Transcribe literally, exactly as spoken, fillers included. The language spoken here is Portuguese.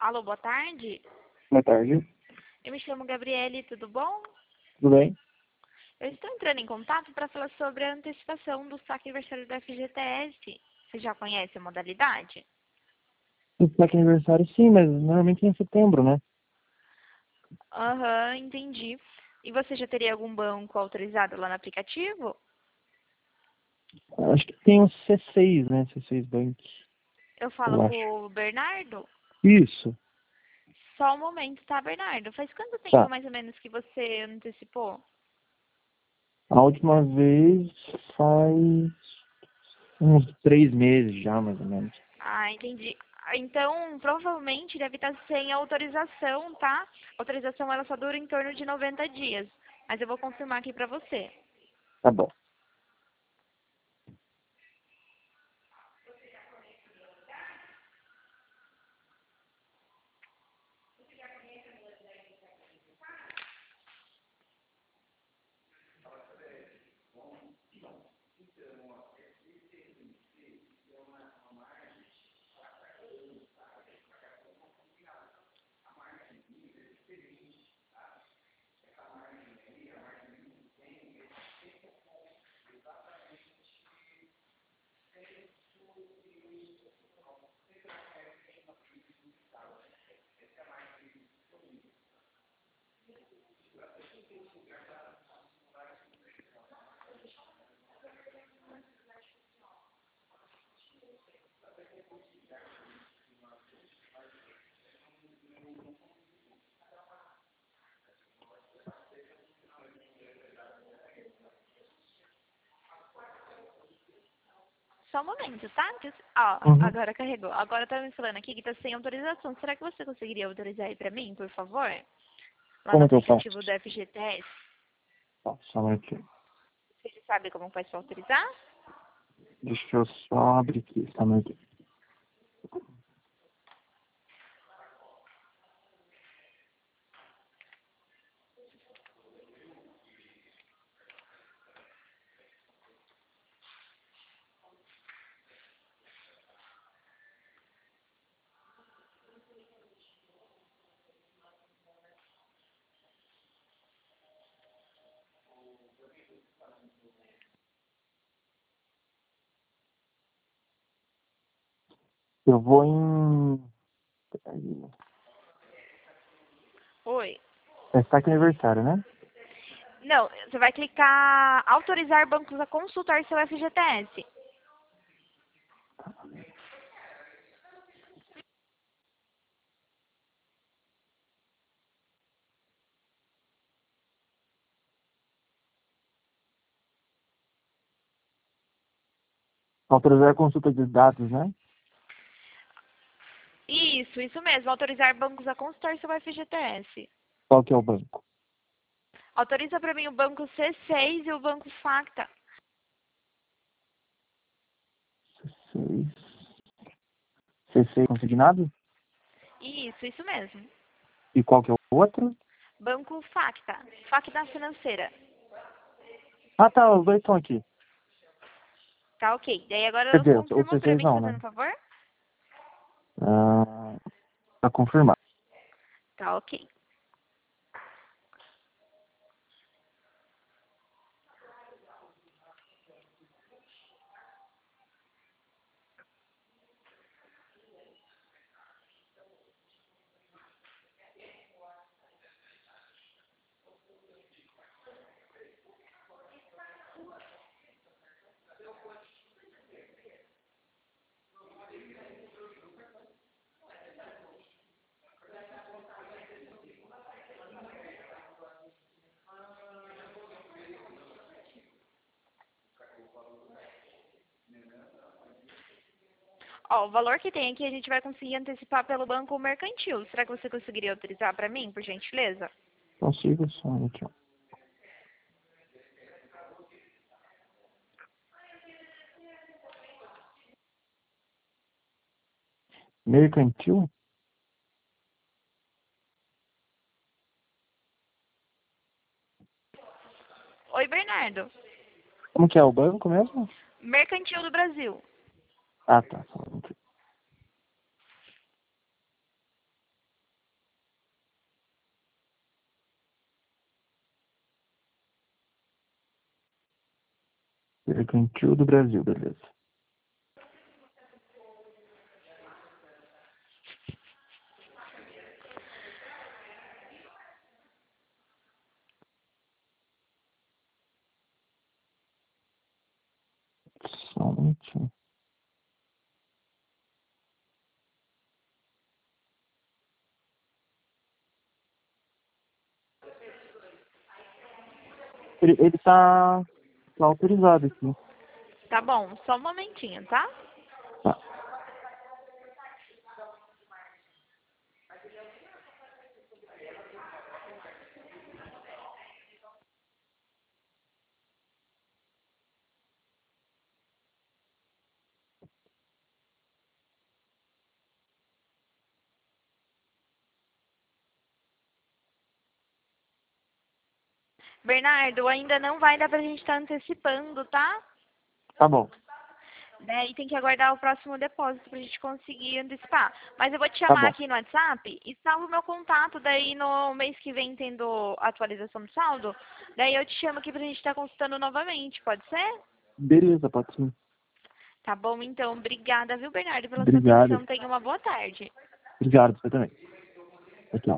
Alô, boa tarde. Boa tarde. Eu me chamo Gabriele, tudo bom? Tudo bem? Eu estou entrando em contato para falar sobre a antecipação do saque aniversário da F G T S. Você já conhece a modalidade? O saque aniversário sim, mas normalmente é em setembro, né? Aham, entendi. E você já teria algum banco autorizado lá no aplicativo? Acho que tem um C seis, né? C seis Bank, Eu falo eu com acho. o Bernardo? Isso. Só um momento, tá, Bernardo? Faz quanto tempo Tá. mais ou menos que você antecipou? A última vez faz uns três meses já, mais ou menos. Ah, entendi. Então, provavelmente deve estar sem autorização, tá? A autorização ela só dura em torno de noventa dias. Mas eu vou confirmar aqui pra você. Tá bom. Só um momento, tá? Que- Ó, Uhum. agora carregou. Agora tá me falando aqui que tá sem autorização. Será que você conseguiria autorizar aí pra mim, por favor? Lá no Como que eu faço? aplicativo do F G T S. Tá, só aqui. Você sabe como faz pra autorizar? Deixa eu só abrir aqui, só aqui. Eu vou em... Peraí. Oi. É saque aniversário, né? Não, você vai clicar autorizar bancos a consultar seu F G T S. Autorizar a consulta de dados, né? Isso, isso mesmo. Autorizar bancos a consultar seu F G T S. Qual que é o banco? Autoriza pra mim o banco C seis e o banco Facta. C seis. C seis consignado? Isso, isso mesmo. E qual que é o outro? Banco Facta. Facta Financeira. Ah, tá, os dois estão aqui. Tá ok. Daí agora Quer eu dizer, o confirmo C pra seis mim, não, fazendo né? um favor. Ah, pra confirmar. Tá ok. Ó, o valor que tem aqui a gente vai conseguir antecipar pelo banco mercantil. Será que você conseguiria autorizar pra mim, por gentileza? Consigo só aqui, ó. Mercantil? Oi, Bernardo. Como que é o banco mesmo? Mercantil do Brasil. Ah, tá. Só aqui. Mercantil do Brasil, beleza. Só um minutinho. Ele, ele tá, tá autorizado aqui. Tá bom, só um momentinho, tá? Tá. Bernardo, ainda não vai dar pra gente estar antecipando, tá? Tá bom. Daí tem que aguardar o próximo depósito pra gente conseguir antecipar. Mas eu vou te Tá chamar bom. aqui no WhatsApp e salvo o meu contato, daí no mês que vem tendo atualização do saldo, daí eu te chamo aqui pra gente estar consultando novamente, pode ser? Beleza, pode sim. Tá bom, então. Obrigada, viu, Bernardo, pela sua Obrigado. atenção. Tenha uma boa tarde. Obrigado, você também. Tchau.